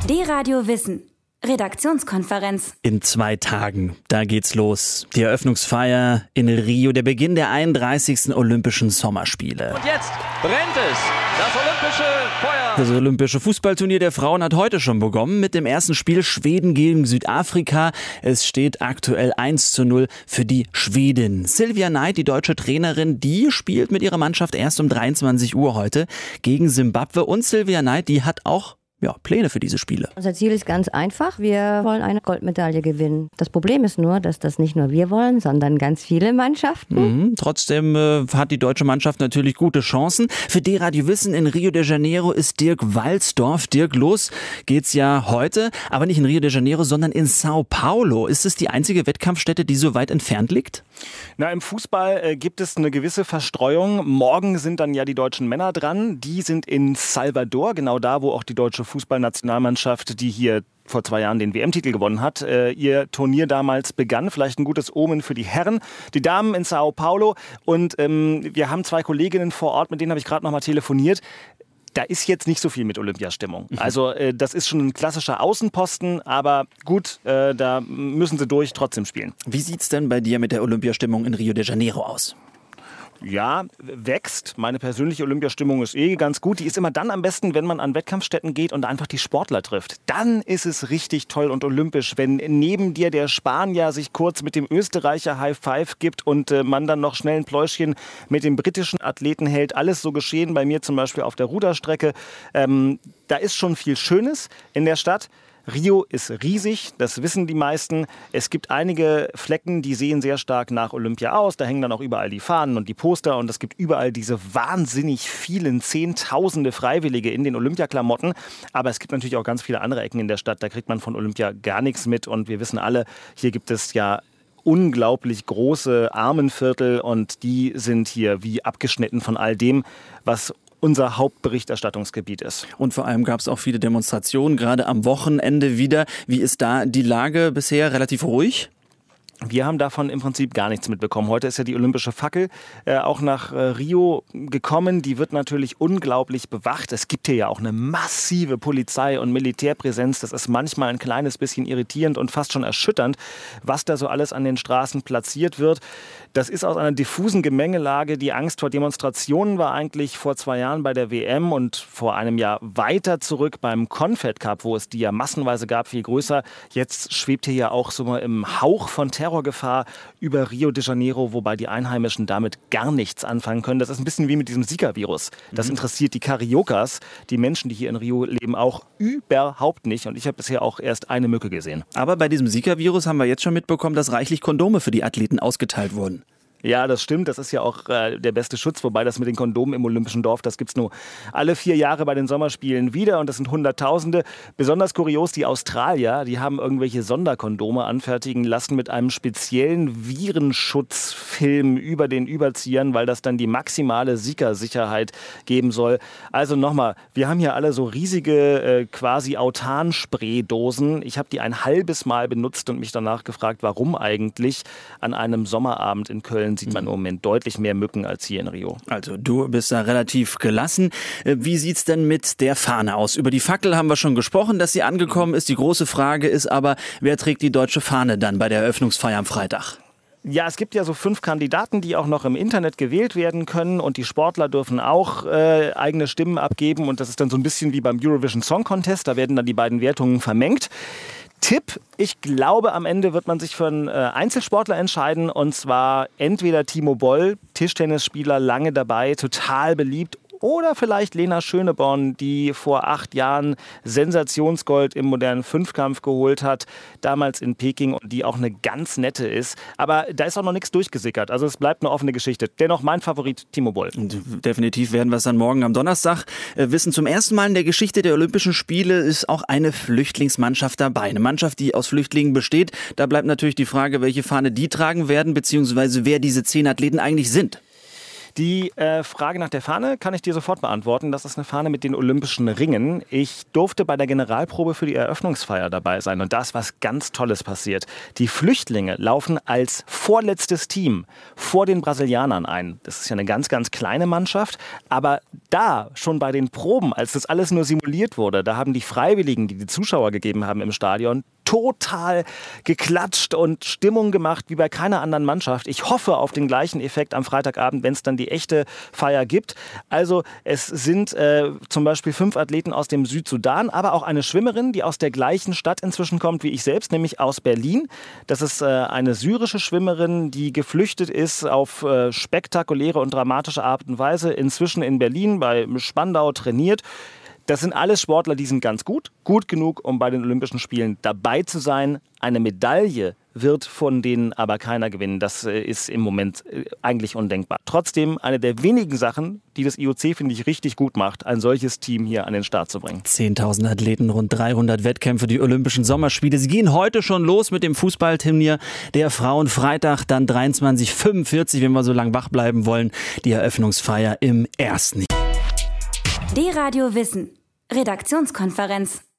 D-Radio Wissen. Redaktionskonferenz. In 2 Tagen, da geht's los. Die Eröffnungsfeier in Rio, der Beginn der 31. Olympischen Sommerspiele. Und jetzt brennt es, das olympische Feuer. Das olympische Fußballturnier der Frauen hat heute schon begonnen mit dem ersten Spiel Schweden gegen Südafrika. Es steht aktuell 1:0 für die Schweden. Silvia Knight, die deutsche Trainerin, die spielt mit ihrer Mannschaft erst um 23 Uhr heute gegen Simbabwe. Und Silvia Knight, die hat auch Pläne für diese Spiele. Unser Ziel ist ganz einfach. Wir wollen eine Goldmedaille gewinnen. Das Problem ist nur, dass das nicht nur wir wollen, sondern ganz viele Mannschaften. Trotzdem hat die deutsche Mannschaft natürlich gute Chancen. Für D-Radio Wissen in Rio de Janeiro ist Dirk Walsdorf. Dirk, los geht's ja heute, aber nicht in Rio de Janeiro, sondern in Sao Paulo. Ist es die einzige Wettkampfstätte, die so weit entfernt liegt? Na, im Fußball gibt es eine gewisse Verstreuung. Morgen sind dann ja die deutschen Männer dran. Die sind in Salvador, genau da, wo auch die deutsche Fußballnationalmannschaft, die hier vor 2 Jahren den WM-Titel gewonnen hat, ihr Turnier damals begann. Vielleicht ein gutes Omen für die Herren. Die Damen in Sao Paulo. Und wir haben 2 Kolleginnen vor Ort, mit denen habe ich gerade noch mal telefoniert. Da ist jetzt nicht so viel mit Olympiastimmung. Also das ist schon ein klassischer Außenposten, aber gut, da müssen sie trotzdem spielen. Wie sieht's denn bei dir mit der Olympiastimmung in Rio de Janeiro aus? Ja, wächst. Meine persönliche Olympiastimmung ist ganz gut. Die ist immer dann am besten, wenn man an Wettkampfstätten geht und einfach die Sportler trifft. Dann ist es richtig toll und olympisch, wenn neben dir der Spanier sich kurz mit dem Österreicher High Five gibt und man dann noch schnell ein Pläuschchen mit dem britischen Athleten hält. Alles so geschehen bei mir zum Beispiel auf der Ruderstrecke. Da ist schon viel Schönes in der Stadt. Rio ist riesig, das wissen die meisten. Es gibt einige Flecken, die sehen sehr stark nach Olympia aus. Da hängen dann auch überall die Fahnen und die Poster und es gibt überall diese wahnsinnig vielen Zehntausende Freiwillige in den Olympiaklamotten. Aber es gibt natürlich auch ganz viele andere Ecken in der Stadt, da kriegt man von Olympia gar nichts mit. Und wir wissen alle, hier gibt es ja unglaublich große Armenviertel und die sind hier wie abgeschnitten von all dem, was unser Hauptberichterstattungsgebiet ist. Und vor allem gab es auch viele Demonstrationen, gerade am Wochenende wieder. Wie ist da die Lage bisher? Relativ ruhig? Wir haben davon im Prinzip gar nichts mitbekommen. Heute ist ja die olympische Fackel auch nach Rio gekommen. Die wird natürlich unglaublich bewacht. Es gibt hier ja auch eine massive Polizei- und Militärpräsenz. Das ist manchmal ein kleines bisschen irritierend und fast schon erschütternd, was da so alles an den Straßen platziert wird. Das ist aus einer diffusen Gemengelage. Die Angst vor Demonstrationen war eigentlich vor 2 Jahren bei der WM und vor einem Jahr weiter zurück beim Confed Cup, wo es die ja massenweise gab, viel größer. Jetzt schwebt hier ja auch so mal im Hauch von Terrorgefahr über Rio de Janeiro, wobei die Einheimischen damit gar nichts anfangen können. Das ist ein bisschen wie mit diesem Zika-Virus. Das interessiert die Cariocas, die Menschen, die hier in Rio leben, auch überhaupt nicht. Und ich habe bisher auch erst eine Mücke gesehen. Aber bei diesem Zika-Virus haben wir jetzt schon mitbekommen, dass reichlich Kondome für die Athleten ausgeteilt wurden. Ja, das stimmt. Das ist ja auch der beste Schutz. Wobei das mit den Kondomen im Olympischen Dorf, das gibt's nur alle 4 Jahre bei den Sommerspielen wieder. Und das sind Hunderttausende. Besonders kurios, die Australier, die haben irgendwelche Sonderkondome anfertigen lassen mit einem speziellen Virenschutzfilm über den Überziehern, weil das dann die maximale Zika-Sicherheit geben soll. Also nochmal, wir haben hier alle so riesige quasi Autan-Spraydosen. Ich habe die ein halbes Mal benutzt und mich danach gefragt, warum eigentlich an einem Sommerabend in Köln sieht man im Moment deutlich mehr Mücken als hier in Rio. Also du bist da relativ gelassen. Wie sieht's denn mit der Fahne aus? Über die Fackel haben wir schon gesprochen, dass sie angekommen ist. Die große Frage ist aber, wer trägt die deutsche Fahne dann bei der Eröffnungsfeier am Freitag? Ja, es gibt ja so 5 Kandidaten, die auch noch im Internet gewählt werden können und die Sportler dürfen auch eigene Stimmen abgeben und das ist dann so ein bisschen wie beim Eurovision Song Contest, da werden dann die beiden Wertungen vermengt. Tipp, ich glaube, am Ende wird man sich für einen Einzelsportler entscheiden und zwar entweder Timo Boll, Tischtennisspieler, lange dabei, total beliebt, oder vielleicht Lena Schöneborn, die vor 8 Jahren Sensationsgold im modernen Fünfkampf geholt hat, damals in Peking und die auch eine ganz nette ist. Aber da ist auch noch nichts durchgesickert, also es bleibt eine offene Geschichte. Dennoch mein Favorit, Timo Boll. Und definitiv werden wir es dann morgen am Donnerstag wissen. Zum ersten Mal in der Geschichte der Olympischen Spiele ist auch eine Flüchtlingsmannschaft dabei. Eine Mannschaft, die aus Flüchtlingen besteht. Da bleibt natürlich die Frage, welche Fahne die tragen werden, beziehungsweise wer diese 10 Athleten eigentlich sind. Die Frage nach der Fahne kann ich dir sofort beantworten. Das ist eine Fahne mit den Olympischen Ringen. Ich durfte bei der Generalprobe für die Eröffnungsfeier dabei sein und da ist was ganz Tolles passiert. Die Flüchtlinge laufen als vorletztes Team vor den Brasilianern ein. Das ist ja eine ganz, ganz kleine Mannschaft, aber da schon bei den Proben, als das alles nur simuliert wurde, da haben die Freiwilligen, die Zuschauer gegeben haben im Stadion, total geklatscht und Stimmung gemacht wie bei keiner anderen Mannschaft. Ich hoffe auf den gleichen Effekt am Freitagabend, wenn es dann die echte Feier gibt. Also es sind zum Beispiel 5 Athleten aus dem Südsudan, aber auch eine Schwimmerin, die aus der gleichen Stadt inzwischen kommt wie ich selbst, nämlich aus Berlin. Das ist eine syrische Schwimmerin, die geflüchtet ist auf spektakuläre und dramatische Art und Weise, inzwischen in Berlin bei Spandau trainiert. Das sind alles Sportler, die sind ganz gut genug, um bei den Olympischen Spielen dabei zu sein. Eine Medaille wird von denen aber keiner gewinnen. Das ist im Moment eigentlich undenkbar. Trotzdem eine der wenigen Sachen, die das IOC, finde ich, richtig gut macht, ein solches Team hier an den Start zu bringen. 10.000 Athleten, rund 300 Wettkämpfe, die Olympischen Sommerspiele. Sie gehen heute schon los mit dem Fußballturnier der Frauen. Freitag dann 23:45, wenn wir so lange wach bleiben wollen, die Eröffnungsfeier im ersten. D-Radio Wissen. Redaktionskonferenz.